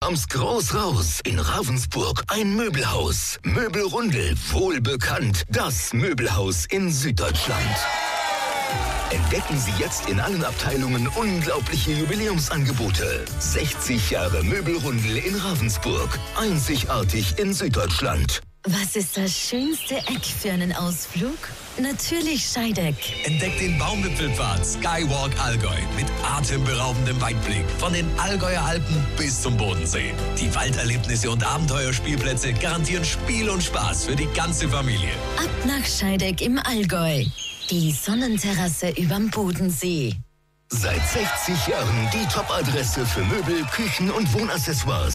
kommst groß raus. In Ravensburg ein Möbelhaus. Möbelrundel, wohlbekannt. Das Möbelhaus in Süddeutschland. Entdecken Sie jetzt in allen Abteilungen unglaubliche Jubiläumsangebote. 60 Jahre Möbelrundel in Ravensburg. Einzigartig in Süddeutschland. Was ist das schönste Eck für einen Ausflug? Natürlich Scheideck. Entdeckt den Baumwipfelpfad Skywalk Allgäu mit atemberaubendem Weitblick von den Allgäuer Alpen bis zum Bodensee. Die Walderlebnisse und Abenteuerspielplätze garantieren Spiel und Spaß für die ganze Familie. Ab nach Scheideck im Allgäu. Die Sonnenterrasse überm Bodensee. Seit 60 Jahren die Top-Adresse für Möbel, Küchen und Wohnaccessoires.